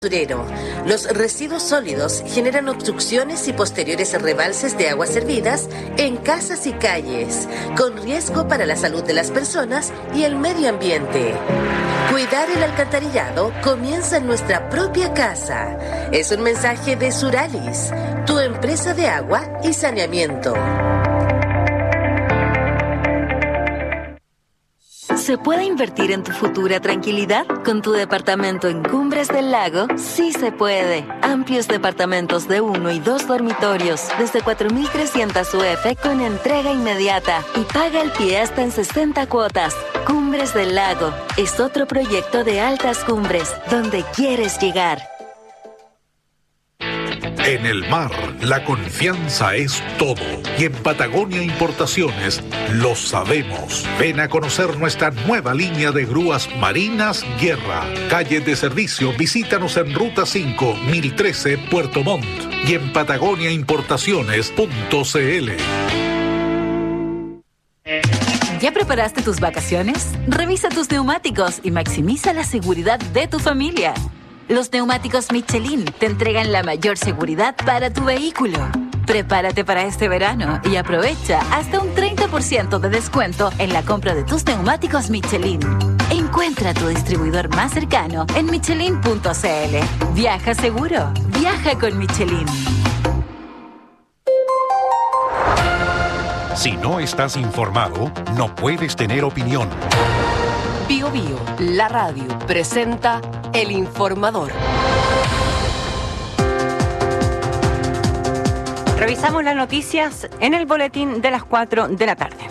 basurero. Los residuos sólidos generan obstrucciones y posteriores rebalses de aguas servidas en casas y calles, con riesgo para la salud de las personas y el medio ambiente. Cuidar el alcantarillado comienza en nuestra propia casa. Es un mensaje de Suralis, tu empresa de agua y saneamiento. ¿Se puede invertir en tu futura tranquilidad? Con tu departamento en Cumbres del Lago, sí se puede. Amplios departamentos de 1 y 2 dormitorios, desde 4.300 UF con entrega inmediata y paga el pie hasta en 60 cuotas. Cumbres del Lago es otro proyecto de Altas Cumbres, donde quieres llegar. En el mar, la confianza es todo. Y en Patagonia Importaciones lo sabemos. Ven a conocer nuestra nueva línea de grúas marinas Guerra. Calle de servicio, visítanos en Ruta 5, 1013, Puerto Montt. Y en patagoniaimportaciones.cl. ¿Ya preparaste tus vacaciones? Revisa tus neumáticos y maximiza la seguridad de tu familia. Los neumáticos Michelin te entregan la mayor seguridad para tu vehículo. Prepárate para este verano y aprovecha hasta un 30% de descuento en la compra de tus neumáticos Michelin. Encuentra tu distribuidor más cercano en michelin.cl. Viaja seguro, viaja con Michelin. Si no estás informado, no puedes tener opinión. Bio Bio, la radio, presenta El Informador. Revisamos las noticias en el boletín de las 4 de la tarde.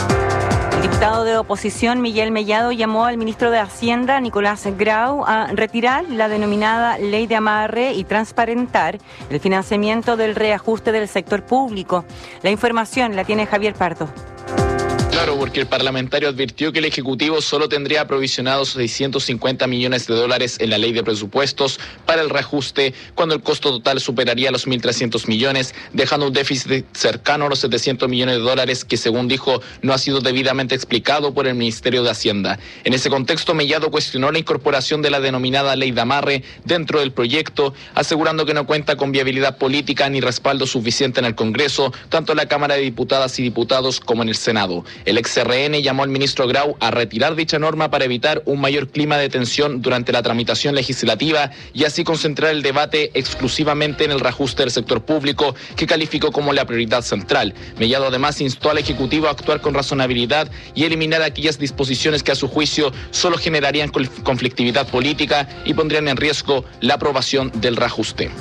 El diputado de oposición Miguel Mellado llamó al ministro de Hacienda, Nicolás Grau, a retirar la denominada ley de amarre y transparentar el financiamiento del reajuste del sector público. La información la tiene Javier Pardo. Claro, porque el parlamentario advirtió que el Ejecutivo solo tendría aprovisionados $650 millones en la ley de presupuestos para el reajuste, cuando el costo total superaría los 1.300 millones, dejando un déficit cercano a los $700 millones que, según dijo, no ha sido debidamente explicado por el Ministerio de Hacienda. En ese contexto, Mellado cuestionó la incorporación de la denominada ley de amarre dentro del proyecto, asegurando que no cuenta con viabilidad política ni respaldo suficiente en el Congreso, tanto en la Cámara de Diputadas y Diputados como en el Senado. El ex-RN llamó al ministro Grau a retirar dicha norma para evitar un mayor clima de tensión durante la tramitación legislativa y así concentrar el debate exclusivamente en el reajuste del sector público, que calificó como la prioridad central. Mellado además instó al Ejecutivo a actuar con razonabilidad y eliminar aquellas disposiciones que a su juicio solo generarían conflictividad política y pondrían en riesgo la aprobación del reajuste.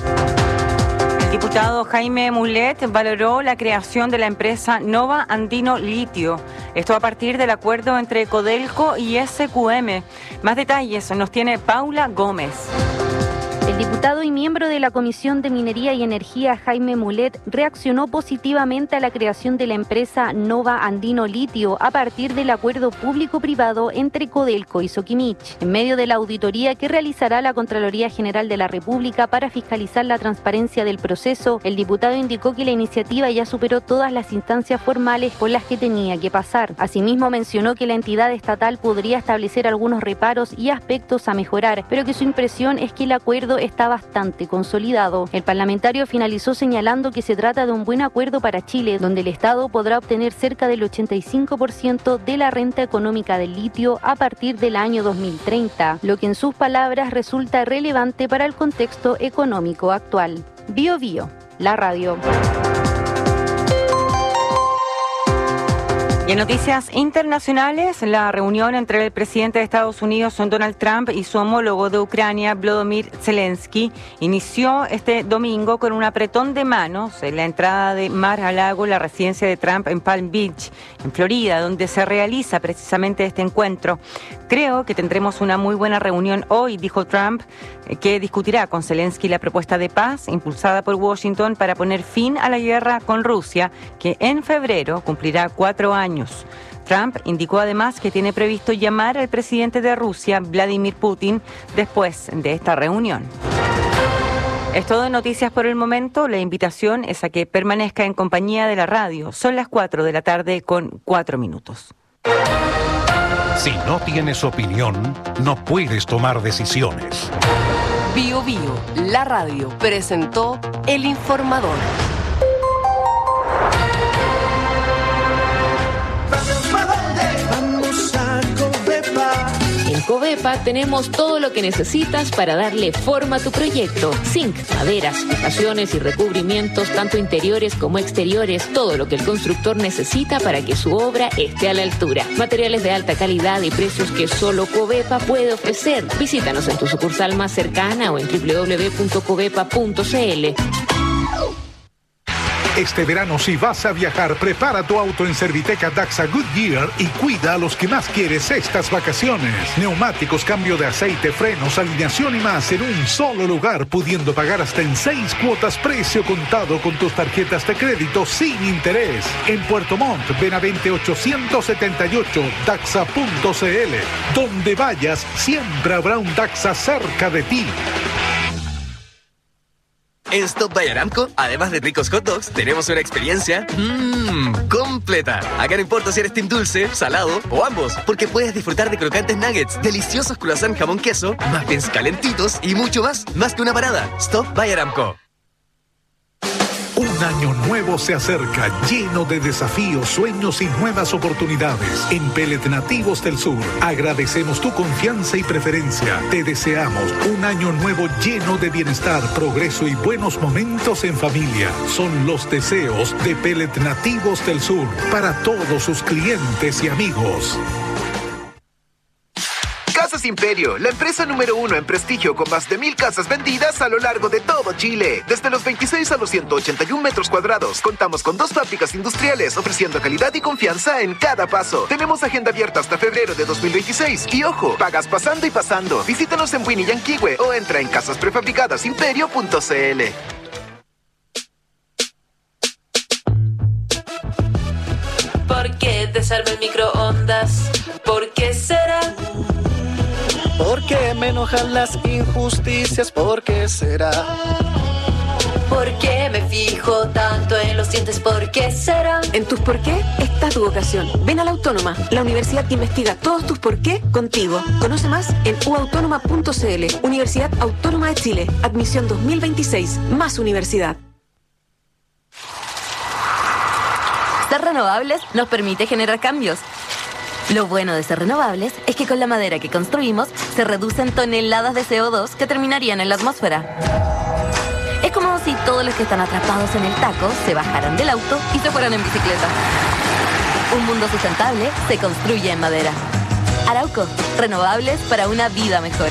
El diputado Jaime Mulet valoró la creación de la empresa Nova Andino Litio. Esto a partir del acuerdo entre Codelco y SQM. Más detalles nos tiene Paula Gómez. El diputado y miembro de la Comisión de Minería y Energía, Jaime Mulet, reaccionó positivamente a la creación de la empresa Nova Andino Litio a partir del acuerdo público-privado entre Codelco y Soquimich, en medio de la auditoría que realizará la Contraloría General de la República para fiscalizar la transparencia del proceso. El diputado indicó que la iniciativa ya superó todas las instancias formales por las que tenía que pasar. Asimismo, mencionó que la entidad estatal podría establecer algunos reparos y aspectos a mejorar, pero que su impresión es que el acuerdo está bastante consolidado. El parlamentario finalizó señalando que se trata de un buen acuerdo para Chile, donde el Estado podrá obtener cerca del 85% de la renta económica del litio a partir del año 2030, lo que en sus palabras resulta relevante para el contexto económico actual. Bio Bio, la radio. Y en noticias internacionales, la reunión entre el presidente de Estados Unidos, Donald Trump, y su homólogo de Ucrania, Volodymyr Zelensky, inició este domingo con un apretón de manos en la entrada de Mar-a-Lago, la residencia de Trump en Palm Beach, en Florida, donde se realiza precisamente este encuentro. Creo que tendremos una muy buena reunión hoy, dijo Trump, que discutirá con Zelensky la propuesta de paz impulsada por Washington para poner fin a la guerra con Rusia, que en febrero cumplirá 4 años. Trump indicó además que tiene previsto llamar al presidente de Rusia, Vladimir Putin, después de esta reunión. Es todo en noticias por el momento. La invitación es a que permanezca en compañía de la radio. Son las 4 de la tarde con 4 minutos. Si no tienes opinión, no puedes tomar decisiones. Bio Bio, la radio, presentó El Informador. Vamos a Covepa. En Covepa tenemos todo lo que necesitas para darle forma a tu proyecto. Zinc, maderas, fijaciones y recubrimientos, tanto interiores como exteriores, todo lo que el constructor necesita para que su obra esté a la altura. Materiales de alta calidad y precios que solo Covepa puede ofrecer. Visítanos en tu sucursal más cercana o en www.covepa.cl. Este verano, si vas a viajar, prepara tu auto en Serviteca Daxa Goodyear y cuida a los que más quieres estas vacaciones. Neumáticos, cambio de aceite, frenos, alineación y más en un solo lugar, pudiendo pagar hasta en 6 cuotas precio contado con tus tarjetas de crédito sin interés. En Puerto Montt, Benavente 878, Daxa.cl. Donde vayas, siempre habrá un Daxa cerca de ti. En Stop by Aramco, además de ricos hot dogs, tenemos una experiencia completa. Acá no importa si eres team dulce, salado o ambos, porque puedes disfrutar de crocantes nuggets, deliciosos croissant jamón queso, muffins calentitos y mucho más. Más que una parada. Stop by Aramco. Un año nuevo se acerca, lleno de desafíos, sueños y nuevas oportunidades. En Pellet Nativos del Sur, agradecemos tu confianza y preferencia. Te deseamos un año nuevo lleno de bienestar, progreso y buenos momentos en familia. Son los deseos de Pellet Nativos del Sur para todos sus clientes y amigos. Casas Imperio, la empresa número 1 en prestigio con más de 1,000 casas vendidas a lo largo de todo Chile. Desde los 26 a los 181 metros cuadrados. Contamos con 2 fábricas industriales ofreciendo calidad y confianza en cada paso. Tenemos agenda abierta hasta febrero de 2026. Y ojo, pagas pasando y pasando. Visítanos en Winnie y Yanquihue o entra en casasprefabricadosimperio.cl. ¿Por qué te salva el microondas? ¿Por qué será? ¿Por qué me enojan las injusticias? ¿Por qué será? ¿Por qué me fijo tanto en los dientes? ¿Por qué será? En tus por qué está tu vocación. Ven a la Autónoma, la universidad que investiga todos tus por qué contigo. Conoce más en uautónoma.cl. Universidad Autónoma de Chile. Admisión 2026. Más universidad. Ser renovables nos permite generar cambios. Lo bueno de ser renovables es que con la madera que construimos se reducen toneladas de CO2 que terminarían en la atmósfera. Es como si todos los que están atrapados en el taco se bajaran del auto y se fueran en bicicleta. Un mundo sustentable se construye en madera. Arauco, renovables para una vida mejor.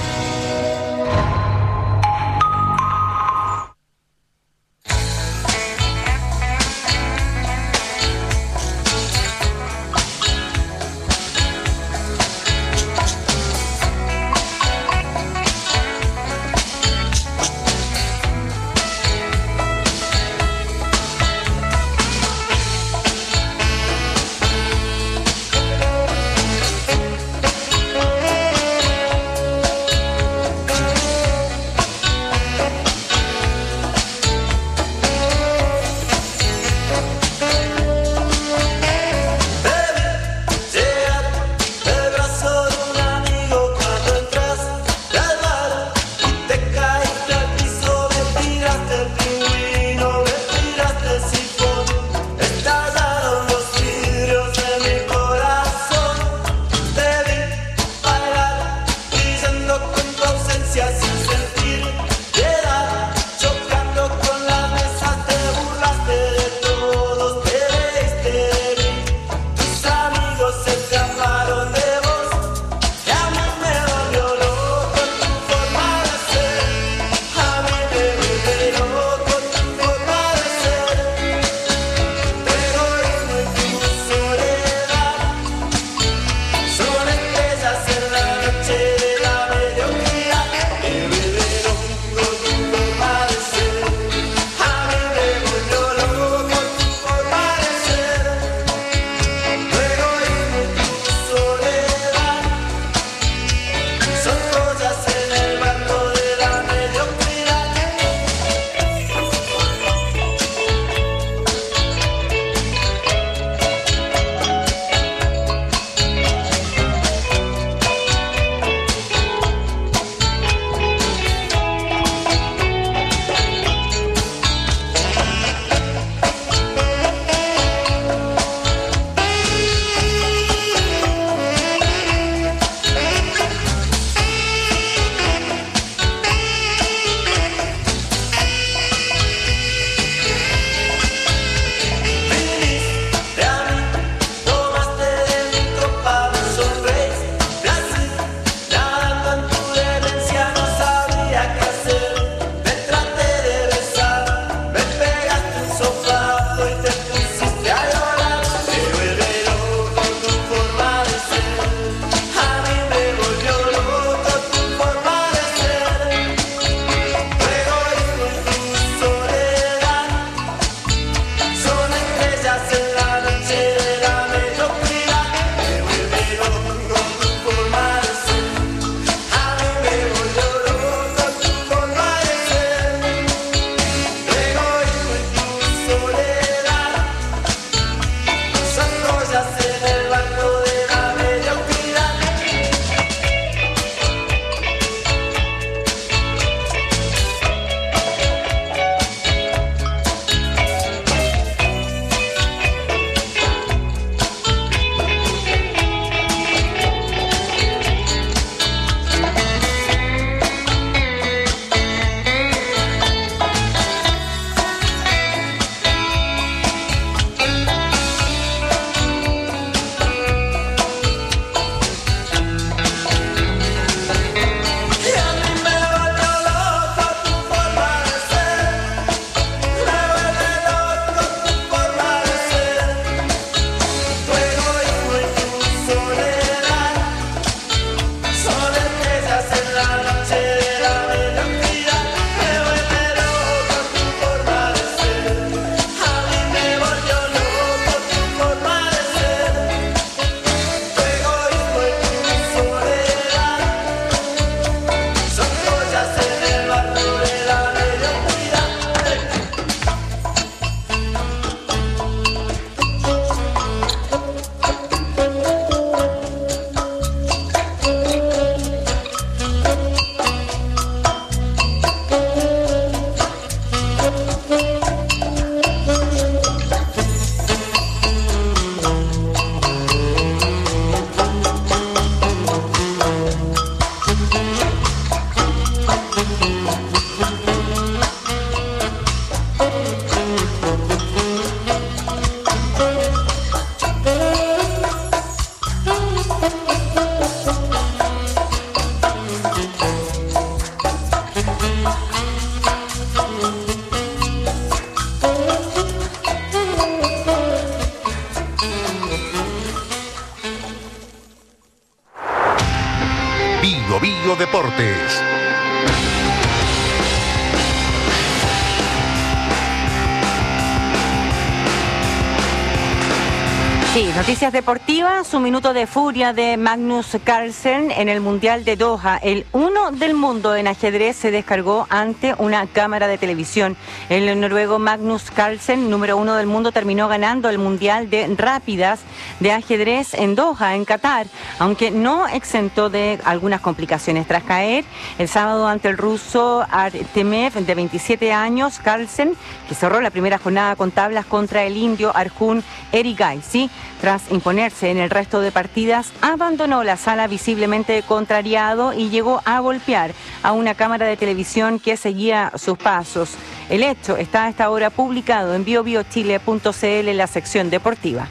noticias deportivas, un minuto de furia de Magnus Carlsen en el Mundial de Doha. El 1 del mundo en ajedrez se descargó ante una cámara de televisión. El noruego Magnus Carlsen, número 1 del mundo, terminó ganando el Mundial de Rápidas de ajedrez en Doha, en Qatar, aunque no exentó de algunas complicaciones. Tras caer el sábado ante el ruso Artemev, de 27 años, Carlsen, que cerró la primera jornada con tablas contra el indio Arjun Erigaisi, tras imponerse en el resto de partidas, abandonó la sala visiblemente contrariado y llegó a golpear a una cámara de televisión que seguía sus pasos. El hecho está a esta hora publicado en biobiochile.cl en la sección deportiva.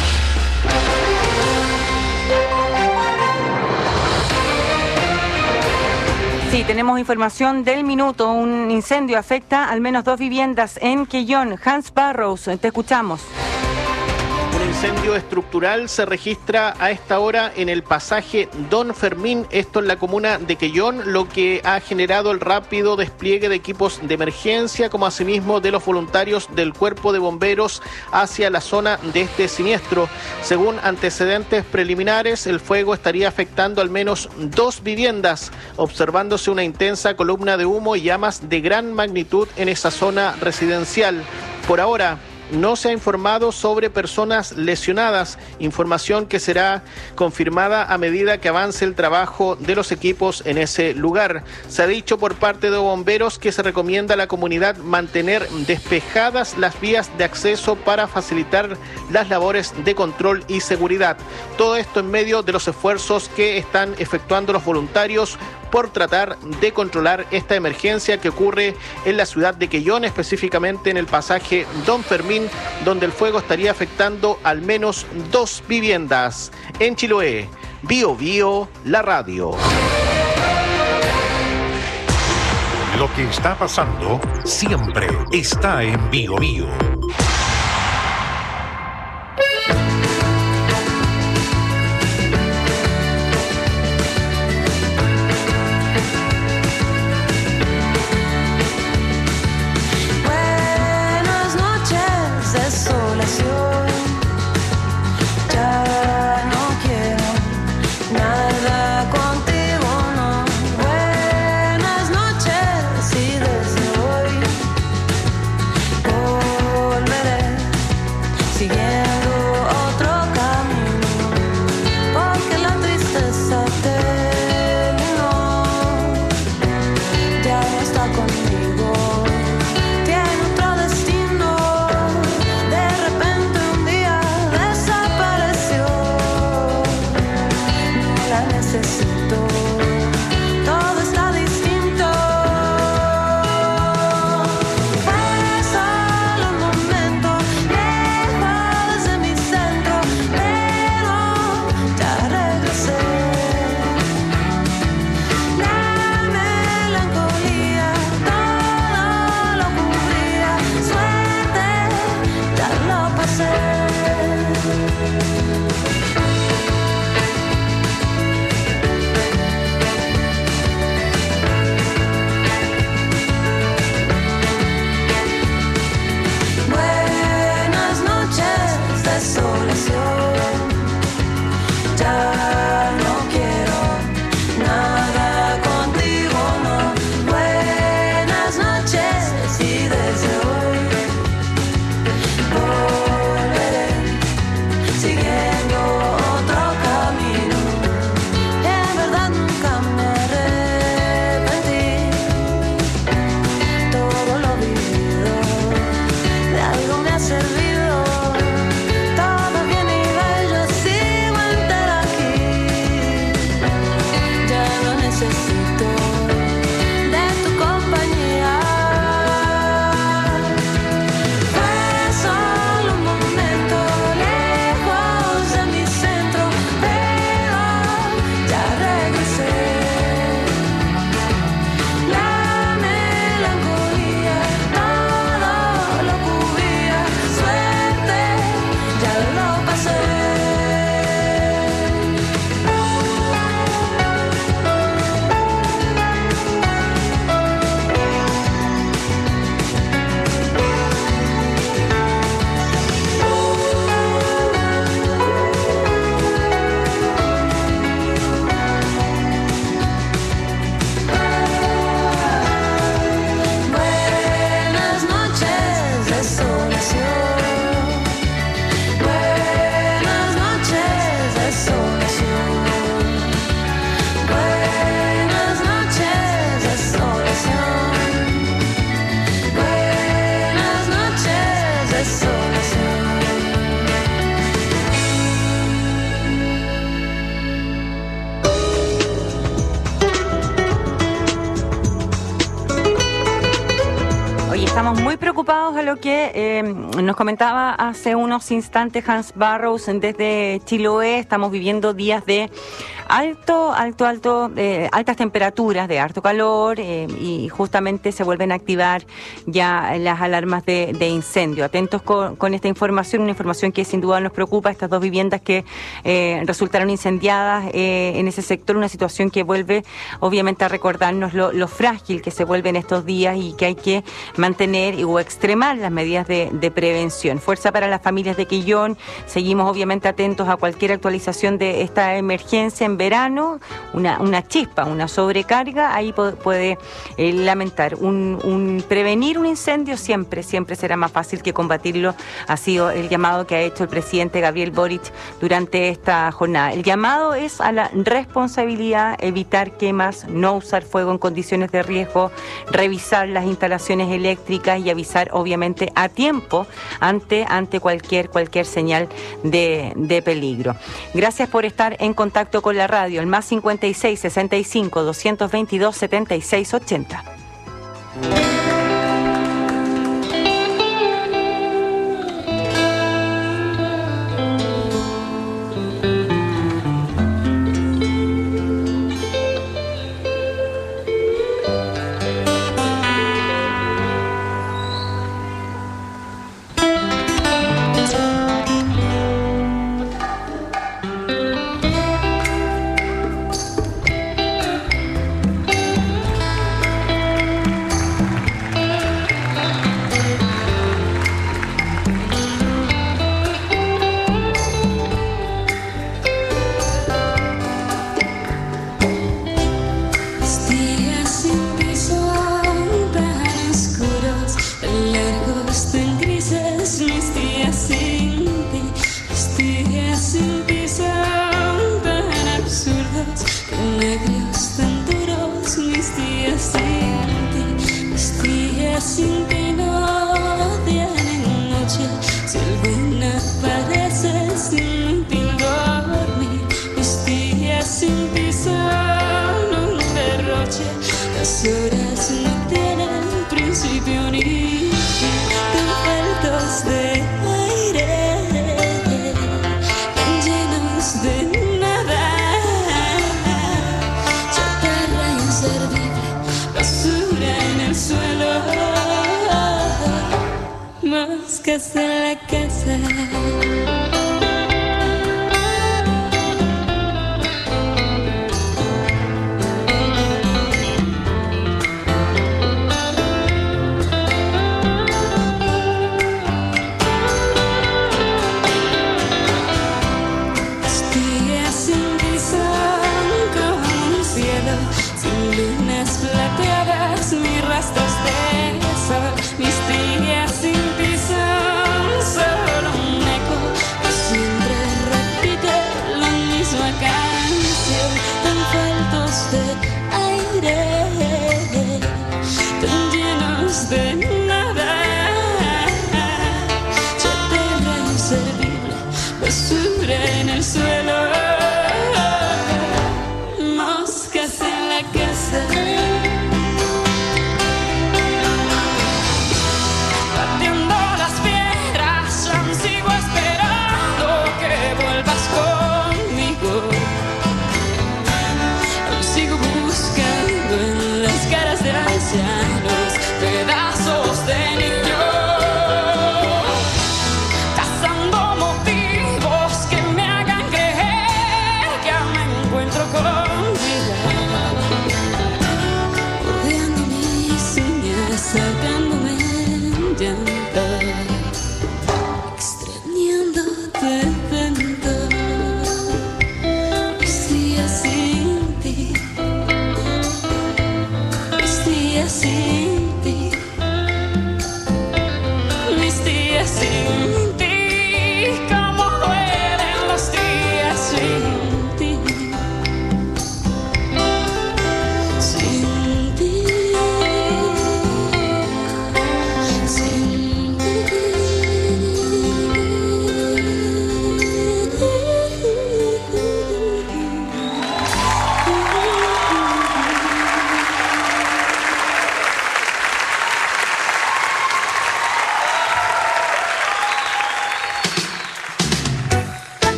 Sí, tenemos información del minuto. Un incendio afecta al menos 2 viviendas en Quellón. Hans Barrows, te escuchamos. Un incendio estructural se registra a esta hora en el pasaje Don Fermín, esto en la comuna de Quellón, lo que ha generado el rápido despliegue de equipos de emergencia, como asimismo de los voluntarios del Cuerpo de Bomberos hacia la zona de este siniestro. Según antecedentes preliminares, el fuego estaría afectando al menos 2 viviendas, observándose una intensa columna de humo y llamas de gran magnitud en esa zona residencial. Por ahora, no se ha informado sobre personas lesionadas, información que será confirmada a medida que avance el trabajo de los equipos en ese lugar. Se ha dicho por parte de bomberos que se recomienda a la comunidad mantener despejadas las vías de acceso para facilitar las labores de control y seguridad. Todo esto en medio de los esfuerzos que están efectuando los voluntarios por tratar de controlar esta emergencia que ocurre en la ciudad de Quellón, específicamente en el pasaje Don Fermín, donde el fuego estaría afectando al menos 2 viviendas. En Chiloé, Bio Bio, la radio. Lo que está pasando siempre está en Bio Bio. estamos muy preocupados a lo que nos comentaba hace unos instantes Hans Barrows desde Chiloé. Estamos viviendo días de altas temperaturas, de harto calor, y justamente se vuelven a activar ya las alarmas de incendio. Atentos con esta información, una información que sin duda nos preocupa, estas 2 viviendas que resultaron incendiadas en ese sector, una situación que vuelve obviamente a recordarnos lo frágil que se vuelve en estos días y que hay que mantener o extremar las medidas de prevención. Fuerza para las familias de Quillón. Seguimos obviamente atentos a cualquier actualización de esta emergencia en verano, una chispa, una sobrecarga, ahí puede lamentar. Prevenir un incendio siempre será más fácil que combatirlo. Ha sido el llamado que ha hecho el presidente Gabriel Boric durante esta jornada. El llamado es a la responsabilidad, evitar quemas, no usar fuego en condiciones de riesgo, revisar las instalaciones eléctricas y avisar obviamente a tiempo ante cualquier señal de peligro. Gracias por estar en contacto con la radio, el más 56 65 222 76 80. Pedazos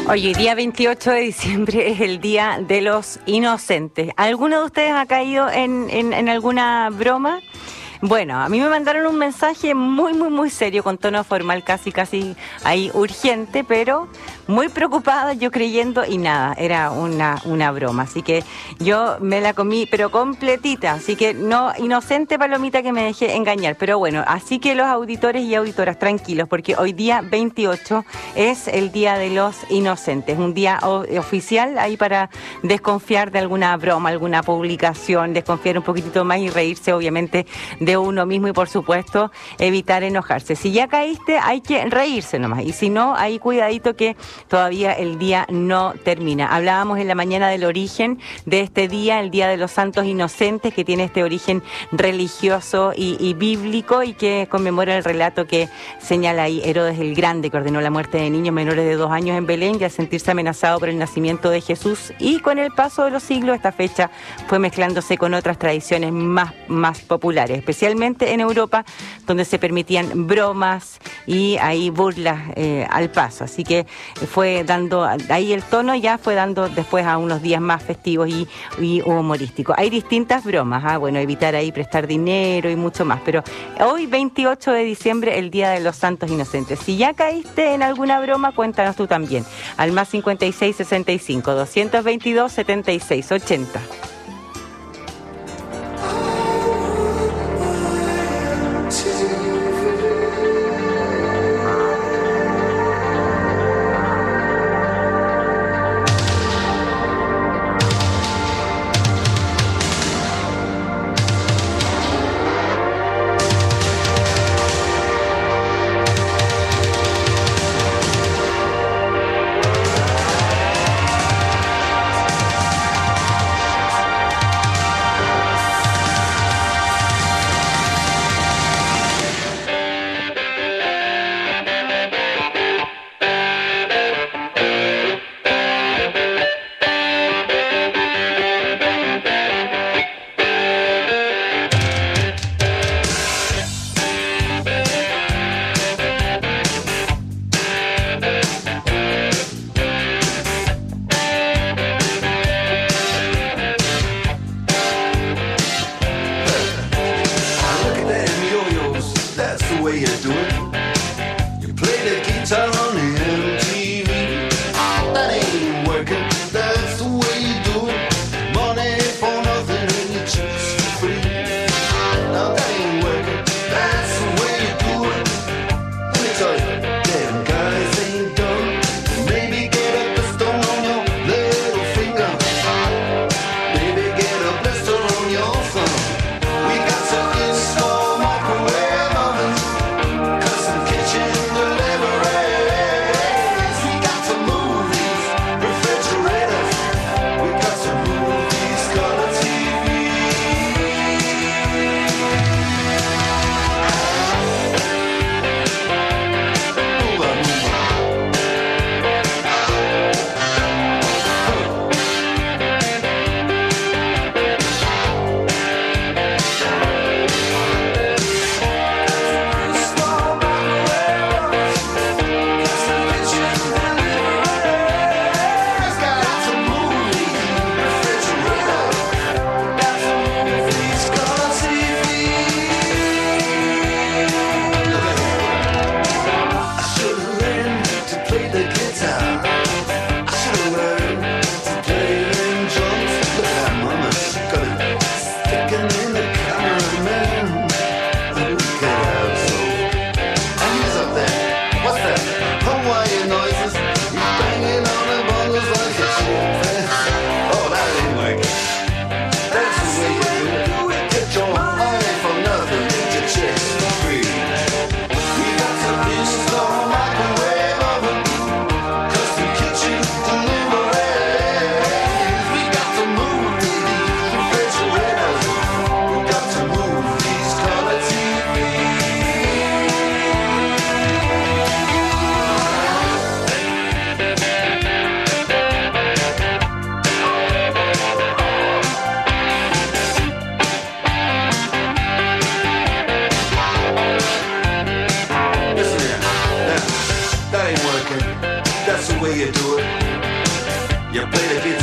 Oye, día 28 de diciembre es el Día de los Inocentes. ¿Alguno de ustedes ha caído en alguna broma? Bueno, a mí me mandaron un mensaje muy serio, con tono formal, casi ahí urgente, pero muy preocupada, yo creyendo, y nada, era una broma. Así que yo me la comí, pero completita. Así que no, inocente palomita que me dejé engañar. Pero bueno, así que los auditores y auditoras, tranquilos, porque hoy día 28 es el Día de los Inocentes. Un día oficial ahí para desconfiar de alguna broma, alguna publicación, desconfiar un poquitito más y reírse, obviamente, de uno mismo y, por supuesto, evitar enojarse. Si ya caíste, hay que reírse nomás. Y si no, ahí cuidadito que todavía el día no termina. Hablábamos en la mañana del origen de este día, el Día de los Santos Inocentes, que tiene este origen religioso y bíblico, y que conmemora el relato que señala ahí Herodes el Grande, que ordenó la muerte de niños menores de 2 años en Belén, y al sentirse amenazado por el nacimiento de Jesús. Y con el paso de los siglos, esta fecha fue mezclándose con otras tradiciones más populares, especialmente en Europa, donde se permitían bromas y ahí burlas al paso. Así que fue dando, ahí el tono ya fue dando después a unos días más festivos y humorísticos. Hay distintas bromas, bueno, evitar ahí prestar dinero y mucho más, pero hoy 28 de diciembre, el Día de los Santos Inocentes. Si ya caíste en alguna broma, cuéntanos tú también, al más 5665 222 7680.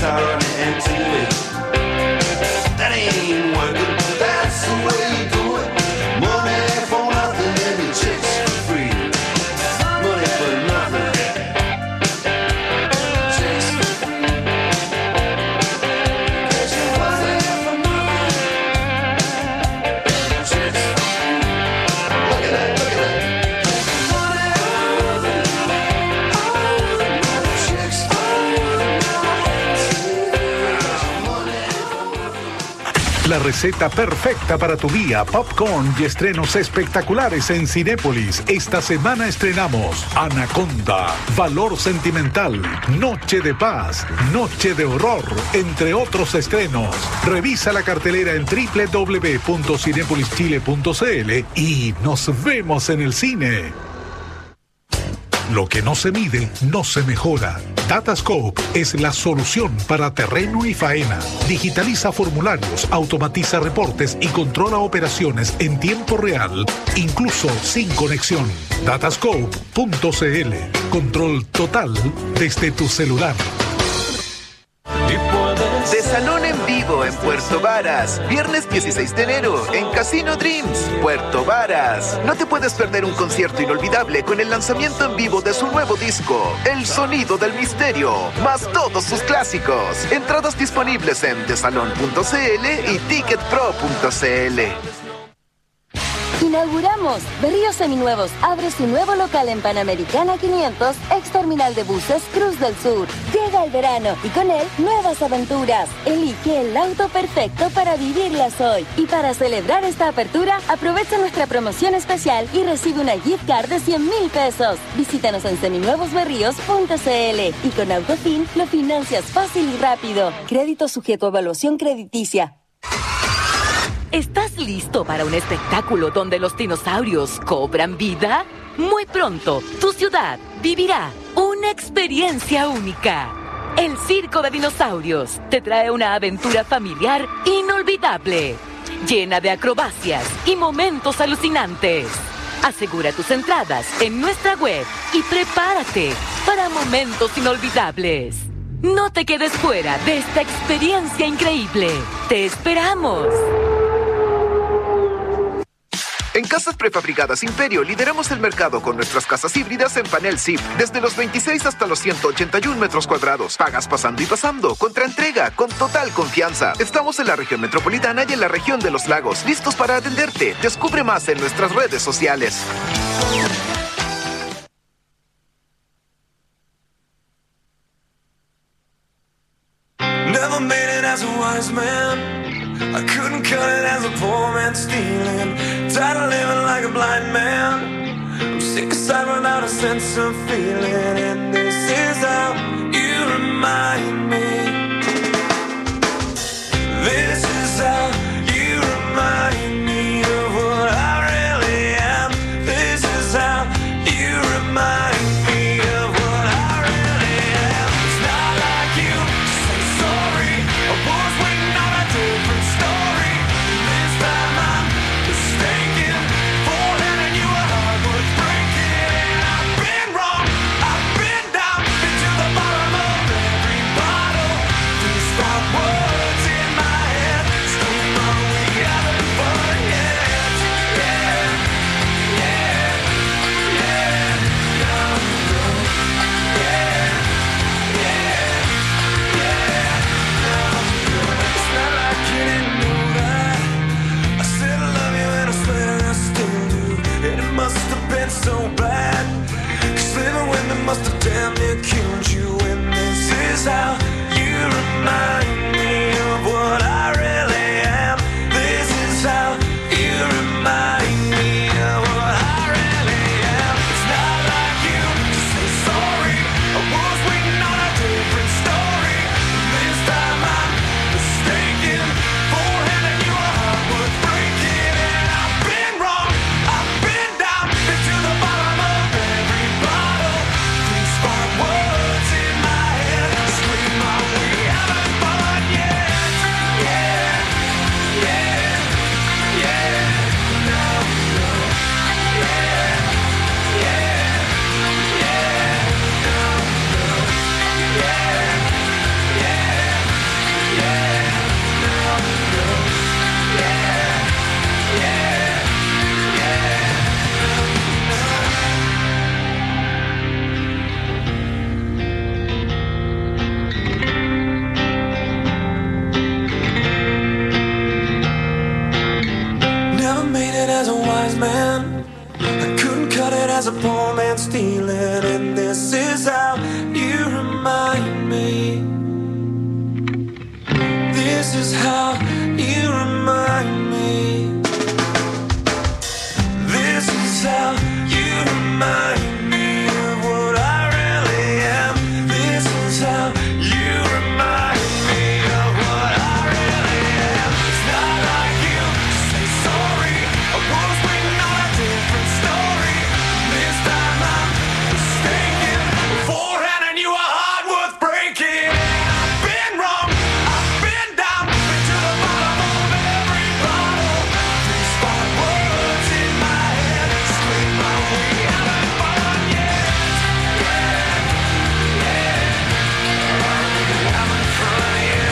turn into it. That ain't working, that's the way you do it. Money for nothing and your chicks for free. Money for nothing, chicks for free. Get your money for nothing, chicks for free. Look at that, look at that. La receta perfecta para tu día, popcorn y estrenos espectaculares en Cinépolis. Esta semana estrenamos Anaconda, Valor Sentimental, Noche de Paz, Noche de Horror, entre otros estrenos. Revisa la cartelera en www.cinepolischile.cl y nos vemos en el cine. Lo que no se mide, no se mejora. Datascope es la solución para terreno y faena. Digitaliza formularios, automatiza reportes y controla operaciones en tiempo real, incluso sin conexión. Datascope.cl. Control total desde tu celular. De Salón en Vivo en Puerto Varas, viernes 16 de enero en Casino Dreams, Puerto Varas. No te puedes perder un concierto inolvidable con el lanzamiento en vivo de su nuevo disco, El Sonido del Misterio, más todos sus clásicos. Entradas disponibles en desalon.cl y ticketpro.cl. Inauguramos Berríos Seminuevos. Abre su nuevo local en Panamericana 500, ex terminal de buses Cruz del Sur. Llega el verano y con él nuevas aventuras. Elige el auto perfecto para vivirlas hoy. Y para celebrar esta apertura, aprovecha nuestra promoción especial y recibe una gift card de 100,000 pesos. Visítanos en seminuevosberríos.cl y con Autofin lo financias fácil y rápido. Crédito sujeto a evaluación crediticia. ¿Estás listo para un espectáculo donde los dinosaurios cobran vida? Muy pronto, tu ciudad vivirá una experiencia única. El Circo de Dinosaurios te trae una aventura familiar inolvidable, llena de acrobacias y momentos alucinantes. Asegura tus entradas en nuestra web y prepárate para momentos inolvidables. No te quedes fuera de esta experiencia increíble. ¡Te esperamos! En Casas Prefabricadas Imperio lideramos el mercado con nuestras casas híbridas en panel ZIP, desde los 26 hasta los 181 metros cuadrados. Pagas pasando y pasando, contra entrega, con total confianza. Estamos en la región metropolitana y en la región de los lagos, listos para atenderte. Descubre más en nuestras redes sociales. Never made it as a wise man. I couldn't cut it as a poor man stealing. Tired of living like a blind man. I'm sick aside without a sense of feeling. And this is how you remind me. This is how you remind me of what I really am. This is how you remind me of what I really am. It's not like you to say sorry. I was waiting on a different story. This time I'm mistaken for handing you a heart worth breaking. And I've been wrong, I've been down, been to the bottom of every bottle. These five words in my head scream all we haven't fun yet. Yeah, yeah, yeah, no, no, yeah, yeah, yeah, no, no. It's not like you didn't know that. I said I love you and I swear I still do. And it must have been so bad, 'cause living with me must have damn near killed you. And this is how you remind me of what I really am. This is how you remind me of what I really am. It's not like you to say sorry. I was waiting on a different story. This time I'm mistaken for handing you a heart worth breaking. And I've been wrong, I've been down, been to the bottom of every bottle. These five words in it as a wise man. I couldn't cut it as a poor man stealing. And this is how you remind me. This is how you remind me. This is how you remind me of what I really am. This is how you remind me of what I really am. It's not like you to say sorry. I was waiting on a different story. This time I'm mistaken. Beforehand I knew a heart worth breaking. I've been wrong, I've been down, been to the bottom of every bottle. These five words in my head scream my way out of fun, yeah. I'm in front of you.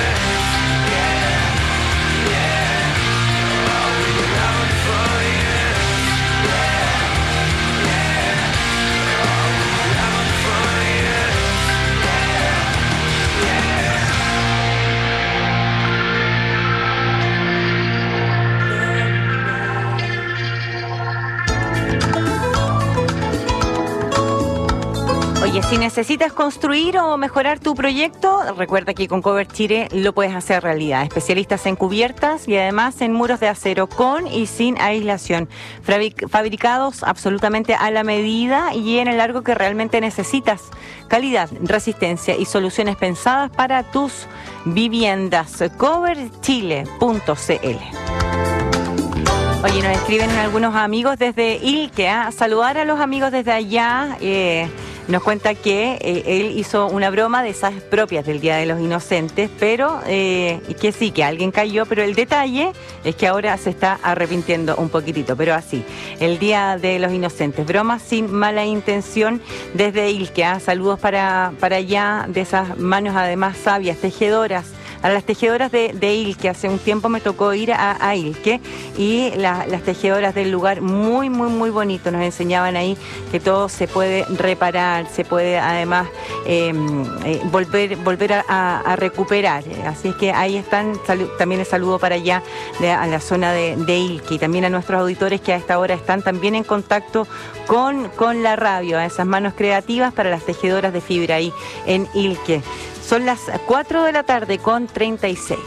Oye, si necesitas construir o mejorar tu proyecto, recuerda que con Cover Chile lo puedes hacer realidad. Especialistas en cubiertas y además en muros de acero con y sin aislación. Fabricados absolutamente a la medida y en el largo que realmente necesitas. Calidad, resistencia y soluciones pensadas para tus viviendas. coverchile.cl. Oye, nos escriben algunos amigos desde Ilque, saludar a los amigos desde allá. Nos cuenta que él hizo una broma de esas propias del Día de los Inocentes, pero que sí, que alguien cayó, pero el detalle es que ahora se está arrepintiendo un poquitito, pero así, el Día de los Inocentes, bromas sin mala intención desde Ilque. Saludos para allá, de esas manos además sabias, tejedoras. A las tejedoras de Ilque, hace un tiempo me tocó ir a Ilque y las tejedoras del lugar muy, muy, muy bonito. Nos enseñaban ahí que todo se puede reparar, se puede además volver a recuperar. Así es que ahí están, también el saludo para allá a la zona de Ilque y también a nuestros auditores que a esta hora están también en contacto con la radio, a esas manos creativas para las tejedoras de fibra ahí en Ilque. Son las 4 de la tarde con 36.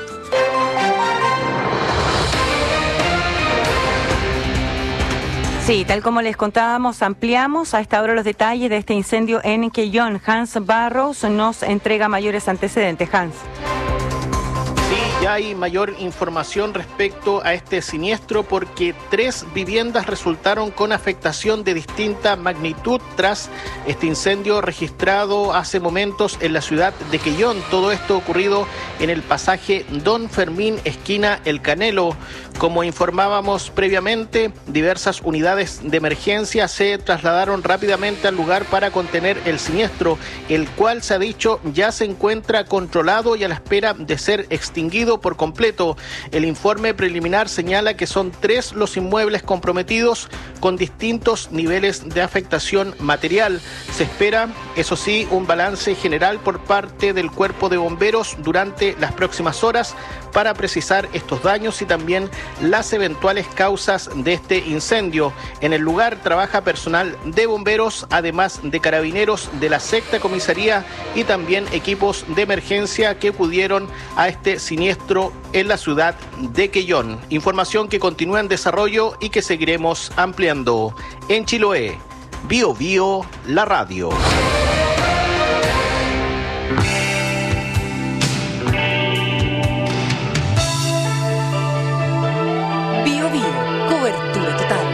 Sí, tal como les contábamos, ampliamos a esta hora los detalles de este incendio en Quellón. Hans Barros nos entrega mayores antecedentes. Hans. Ya hay mayor información respecto a este siniestro porque 3 viviendas resultaron con afectación de distinta magnitud tras este incendio registrado hace momentos en la ciudad de Quellón. Todo esto ocurrido en el pasaje Don Fermín, esquina El Canelo. Como informábamos previamente, diversas unidades de emergencia se trasladaron rápidamente al lugar para contener el siniestro, el cual se ha dicho ya se encuentra controlado y a la espera de ser extinguido por completo. El informe preliminar señala que son 3 los inmuebles comprometidos con distintos niveles de afectación material. Se espera, eso sí, un balance general por parte del Cuerpo de Bomberos durante las próximas horas para precisar estos daños y también las eventuales causas de este incendio. En el lugar trabaja personal de bomberos, además de carabineros de la 6ª comisaría y también equipos de emergencia que acudieron a este siniestro en la ciudad de Quellón. Información que continúa en desarrollo y que seguiremos ampliando. En Chiloé, Bio Bio, la radio. Bio Bio, cobertura total.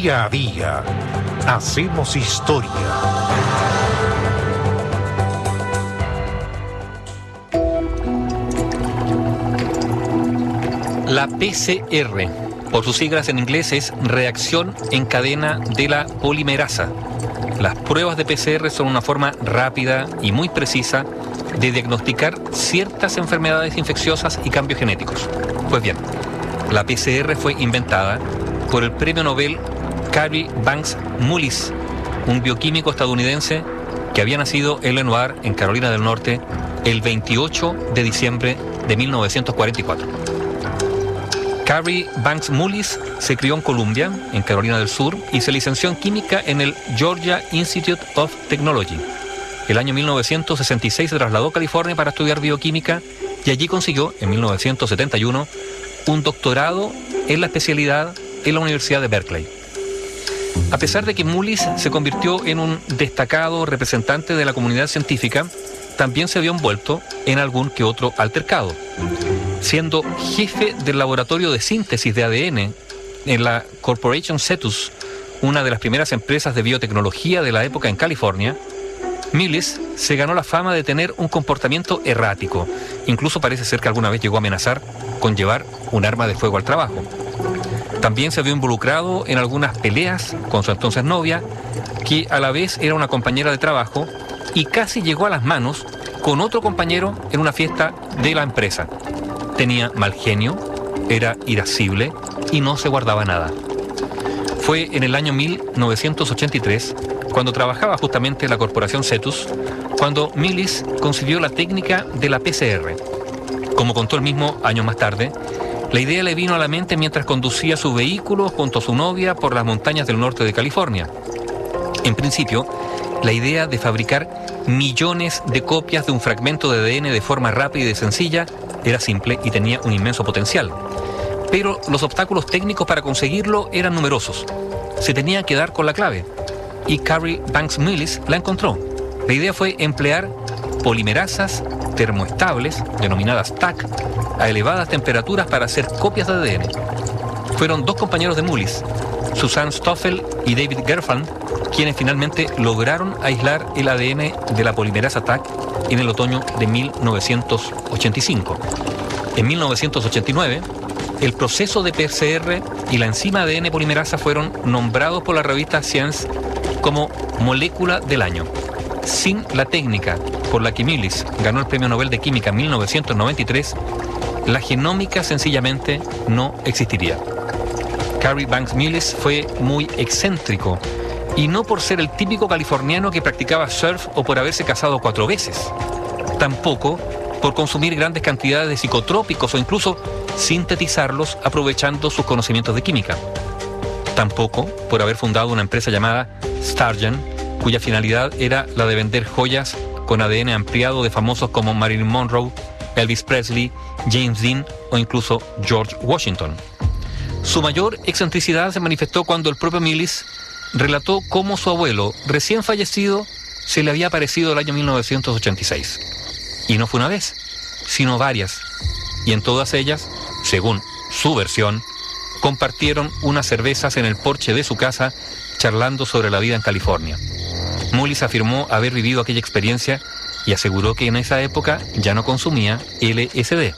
Día a día hacemos historia. La PCR, por sus siglas en inglés, es reacción en cadena de la polimerasa. Las pruebas de PCR son una forma rápida y muy precisa de diagnosticar ciertas enfermedades infecciosas y cambios genéticos. Pues bien, la PCR fue inventada por el premio Nobel Carrie Banks Mullis, un bioquímico estadounidense que había nacido en Lenoir, en Carolina del Norte, el 28 de diciembre de 1944. Carrie Banks Mullis se crió en Columbia, en Carolina del Sur, y se licenció en química en el Georgia Institute of Technology. El año 1966 se trasladó a California para estudiar bioquímica y allí consiguió, en 1971, un doctorado en la especialidad en la Universidad de Berkeley. A pesar de que Mullis se convirtió en un destacado representante de la comunidad científica, también se vio envuelto en algún que otro altercado. Siendo jefe del laboratorio de síntesis de ADN en la Corporation Cetus, una de las primeras empresas de biotecnología de la época en California, Mullis se ganó la fama de tener un comportamiento errático. Incluso parece ser que alguna vez llegó a amenazar con llevar un arma de fuego al trabajo. También se vio involucrado en algunas peleas con su entonces novia, que a la vez era una compañera de trabajo, y casi llegó a las manos con otro compañero en una fiesta de la empresa. Tenía mal genio, era irascible y no se guardaba nada. Fue en el año 1983, cuando trabajaba justamente en la Corporación Cetus, cuando Mullis concibió la técnica de la PCR. Como contó él mismo años más tarde, la idea le vino a la mente mientras conducía su vehículo junto a su novia por las montañas del norte de California. En principio, la idea de fabricar millones de copias de un fragmento de ADN de forma rápida y sencilla era simple y tenía un inmenso potencial. Pero los obstáculos técnicos para conseguirlo eran numerosos. Se tenía que dar con la clave. Y Carrie Banks Mullis la encontró. La idea fue emplear polimerasas termoestables, denominadas TAC, a elevadas temperaturas para hacer copias de ADN. Fueron dos compañeros de Mullis, Susan Stoffel y David Gerfand, quienes finalmente lograron aislar el ADN de la polimerasa TAC en el otoño de 1985. En 1989, el proceso de PCR y la enzima ADN polimerasa fueron nombrados por la revista Science como molécula del año. Sin la técnica por la que Mullis ganó el Premio Nobel de Química en 1993, la genómica sencillamente no existiría. Carrie Banks Mullis fue muy excéntrico, y no por ser el típico californiano que practicaba surf o por haberse casado 4 veces. Tampoco por consumir grandes cantidades de psicotrópicos o incluso sintetizarlos aprovechando sus conocimientos de química. Tampoco por haber fundado una empresa llamada Stargen, cuya finalidad era la de vender joyas con ADN ampliado de famosos como Marilyn Monroe, Elvis Presley, James Dean o incluso George Washington. Su mayor excentricidad se manifestó cuando el propio Mullis relató cómo su abuelo, recién fallecido, se le había aparecido el año 1986. Y no fue una vez, sino varias. Y en todas ellas, según su versión, compartieron unas cervezas en el porche de su casa charlando sobre la vida en California. Mullis afirmó haber vivido aquella experiencia y aseguró que en esa época ya no consumía LSD.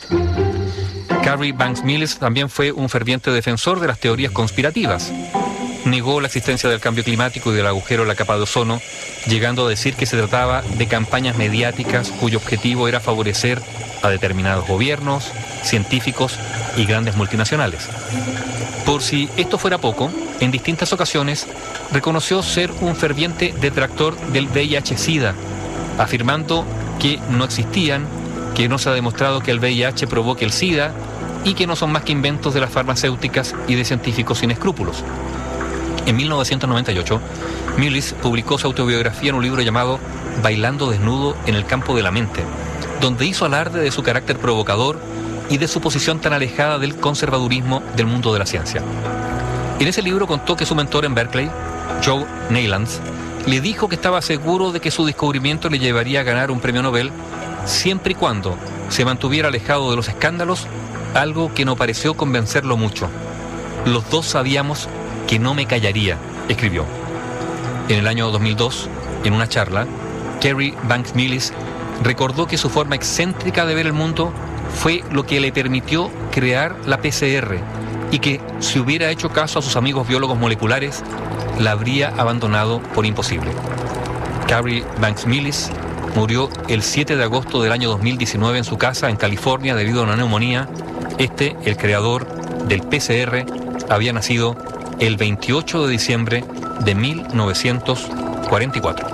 Carrie Banks Mullis también fue un ferviente defensor de las teorías conspirativas. Negó la existencia del cambio climático y del agujero en la capa de ozono, llegando a decir que se trataba de campañas mediáticas cuyo objetivo era favorecer a determinados gobiernos, científicos y grandes multinacionales. Por si esto fuera poco, en distintas ocasiones reconoció ser un ferviente detractor del VIH-Sida, afirmando que no existían, que no se ha demostrado que el VIH provoque el SIDA y que no son más que inventos de las farmacéuticas y de científicos sin escrúpulos. En 1998, Mullis publicó su autobiografía en un libro llamado Bailando desnudo en el campo de la mente, donde hizo alarde de su carácter provocador y de su posición tan alejada del conservadurismo del mundo de la ciencia. En ese libro contó que su mentor en Berkeley, Joe Neylands, le dijo que estaba seguro de que su descubrimiento le llevaría a ganar un premio Nobel siempre y cuando se mantuviera alejado de los escándalos, algo que no pareció convencerlo mucho. Los dos sabíamos que no me callaría, escribió. En el año 2002, en una charla, Carrie Banks Millis recordó que su forma excéntrica de ver el mundo fue lo que le permitió crear la PCR y que si hubiera hecho caso a sus amigos biólogos moleculares, la habría abandonado por imposible. Carrie Banks Millis murió el 7 de agosto del año 2019 en su casa en California debido a una neumonía. El creador del PCR, había nacido el 28 de diciembre de 1944.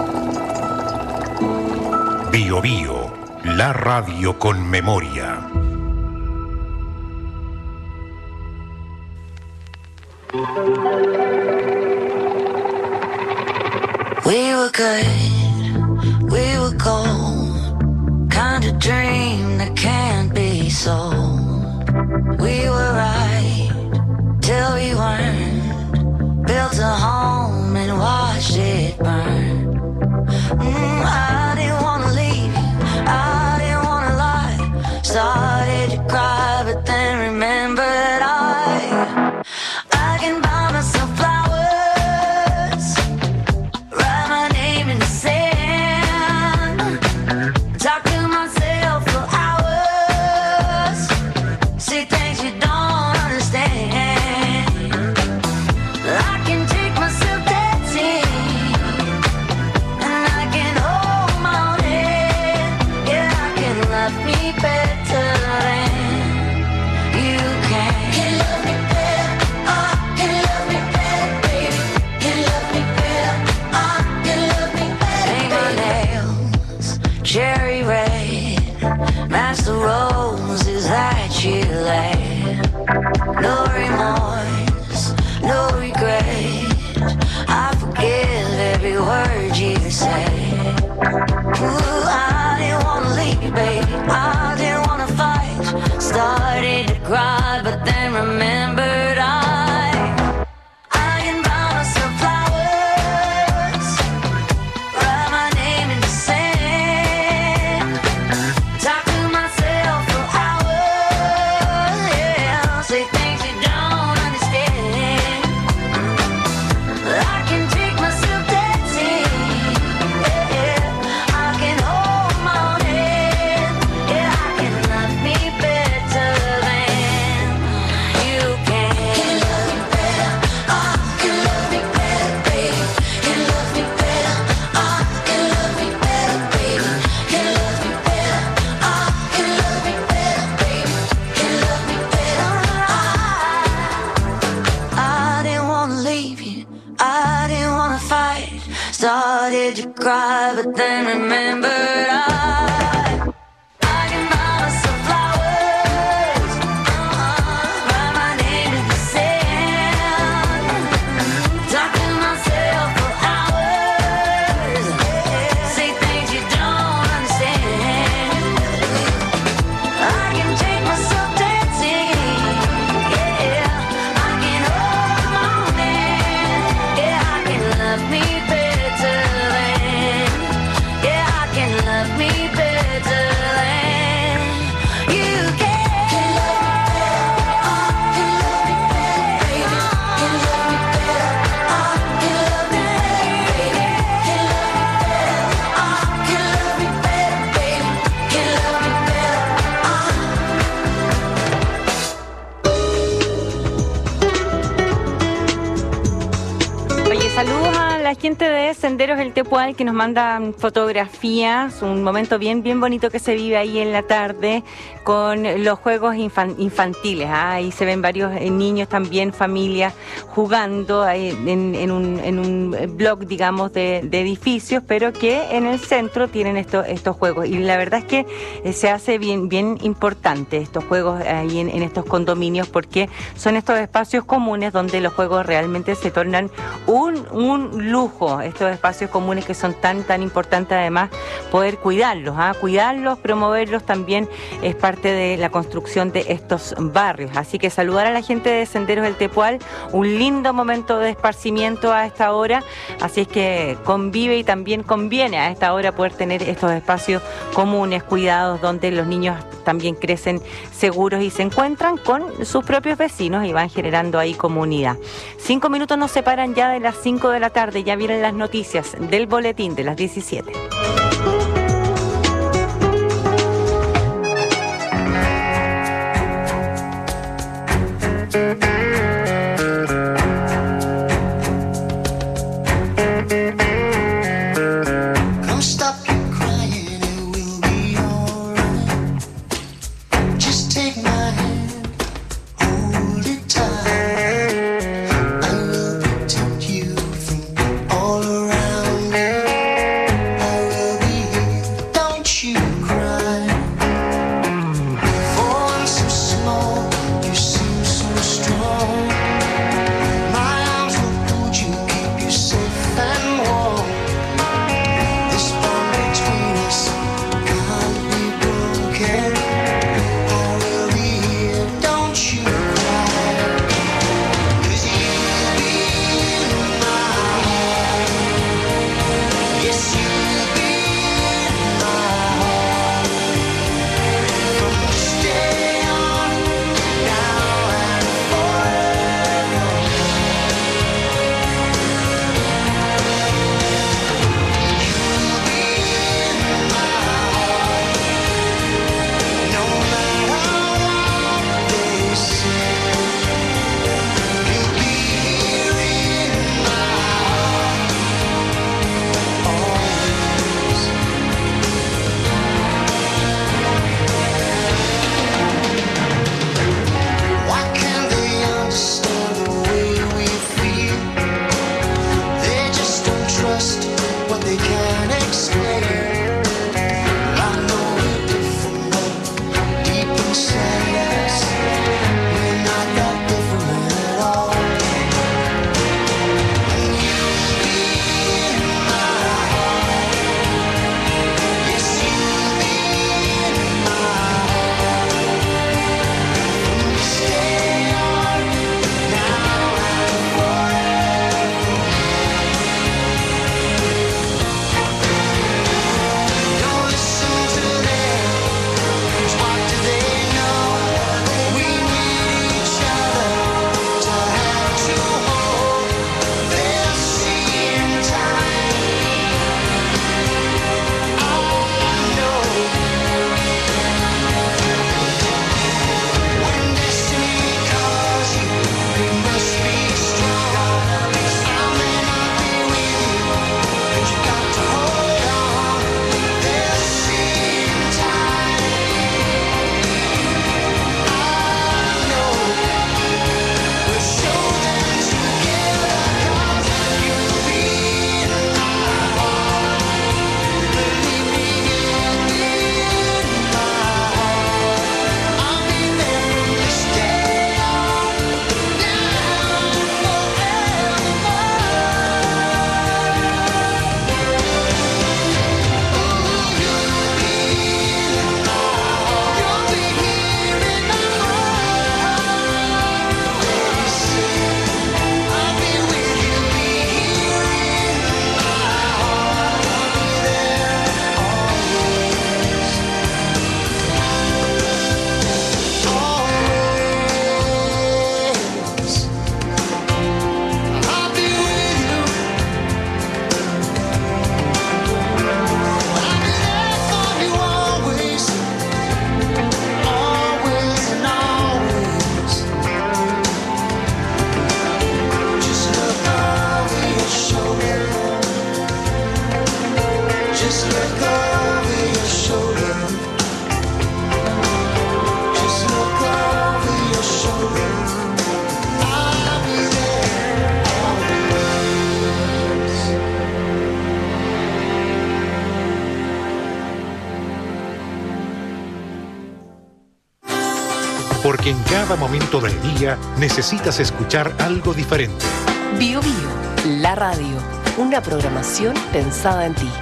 Bio Bio, la radio con memoria. We were good, we were gold, kind of dream that can't be sold. We were right till we weren't, built a home and watched it burn. I didn't wanna leave you, I didn't wanna lie. Started to cry, but then remembered I can buy myself flowers, write my name in the sand, talk to myself for hours, see things you don't understand. I can take myself dancing, and I can hold my own head. Yeah, I can love me better than you can. Can love me better, can love me better, baby. Can love me better, can love me better. Paint my nails cherry red, match the roses that you laid. No remorse, no regret, I forgive every word you said. Ooh, I didn't wanna leave you, baby, I didn't wanna fight. Started to cry, but then remembered I can buy myself flowers, write my name in the sand, talk to myself for hours, yeah, say things you don't understand. I can take myself dancing, yeah, I can hold my own head, yeah, I can love me better than you can. Can love me better, can love me better, baby. Can love me better, can love me better, baby. Can love me better, can love me better, baby. Can love me better. I didn't wanna leave you, I didn't wanna fight. Started to cry, but then remembered I can buy myself flowers, write my name in the sand, talk to myself for hours, say things you don't understand. I can take myself dancing, yeah, I can hold my own hand, yeah, I can love me better than, yeah, I can love me better than you can. Can love me better, baby. Can love me better, can love me better, baby. Can love me better, Oye, saludos a la gente de Senderos El Tepual que nos mandan fotografías, un momento bien bonito que se vive ahí en la tarde con los juegos infantiles. Ahí se ven varios niños también, familias jugando ahí en un block, digamos, de edificios, pero que en el centro tienen estos juegos. Y la verdad es que se hace bien importante estos juegos ahí en estos condominios, porque son estos espacios comunes donde los juegos realmente se tornan un lujo. Estos espacios comunes que son tan importantes, además poder cuidarlos, promoverlos también es parte de la construcción de estos barrios. Así que saludar a la gente de Senderos del Tepual, un lindo momento de esparcimiento a esta hora, así es que convive y también conviene a esta hora poder tener estos espacios comunes, cuidados, donde los niños también crecen seguros y se encuentran con sus propios vecinos y van generando ahí comunidad. 5 minutos nos separan ya de las 5 de la tarde, ya vienen las noticias del boletín de las 17. Porque en cada momento del día necesitas escuchar algo diferente. Bio Bio, la radio, una programación pensada en ti.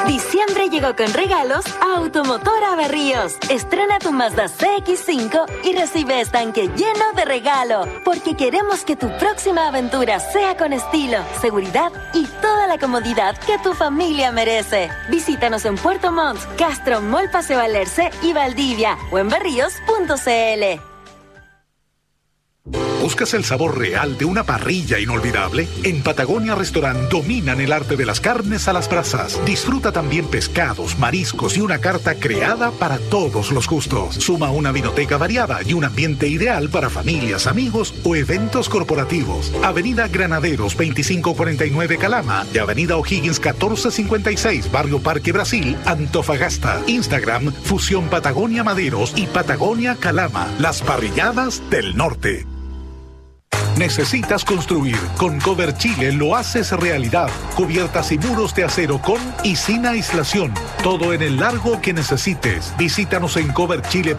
Diciembre llegó con regalos a Automotora Berríos. Estrena tu Mazda CX-5 y recibe estanque lleno de regalo, porque queremos que tu próxima aventura sea con estilo, seguridad y toda la comodidad que tu familia merece. Visítanos en Puerto Montt, Castro, Mall Paseo Alerce y Valdivia o en berríos.cl. ¿Buscas el sabor real de una parrilla inolvidable? En Patagonia Restaurant dominan el arte de las carnes a las brasas. Disfruta también pescados, mariscos y una carta creada para todos los gustos. Suma una vinoteca variada y un ambiente ideal para familias, amigos o eventos corporativos. Avenida Granaderos 2549 Calama y Avenida O'Higgins 1456 Barrio Parque Brasil, Antofagasta. Instagram Fusión Patagonia Maderos y Patagonia Calama. Las parrilladas del norte. ¿Necesitas construir? Con Cover Chile lo haces realidad. Cubiertas y muros de acero con y sin aislación. Todo en el largo que necesites. Visítanos en coverchile.cl